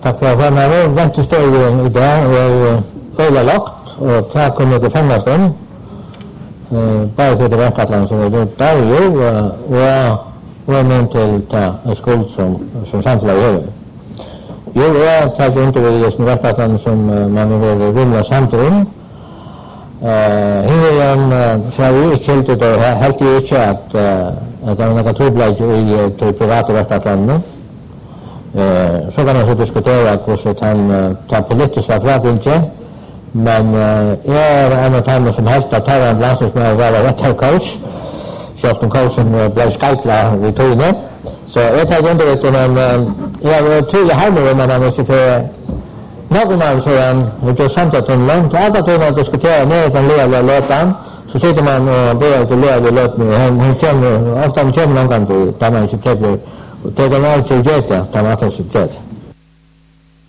Takk for at vi har ventestøyen I dag øyla lagt, og det kunne ikke fengast om. Bare for det verkatland som rundt der og noen til det skuld som samtidig gjør. Jo, jeg tar undervisning I verkatland som man vil vinne samtidig. Hingeren så har vi ikke kjeltet og helt ikke at det var noen trobladje I de private verkatlandene. Så kan man så diskutere hvordan han tar politisk verkatlandene, men jeg en av dem som helst at tar en landslagsmann være rettercoach, selv om coachen ble skeitlet I togene. Så jeg tar undervisning, men jeg var tydelig hermed men han ikke for noen av så han gjør samtidig om langt, og alle togene diskuterer med den ledelige løperen, så sitter man og ber til ledelige løperen, hun kommer, ofte han kommer noen gang til, da man ikke trenger, og det kan være ikke gjøre det, da man ikke gjør det.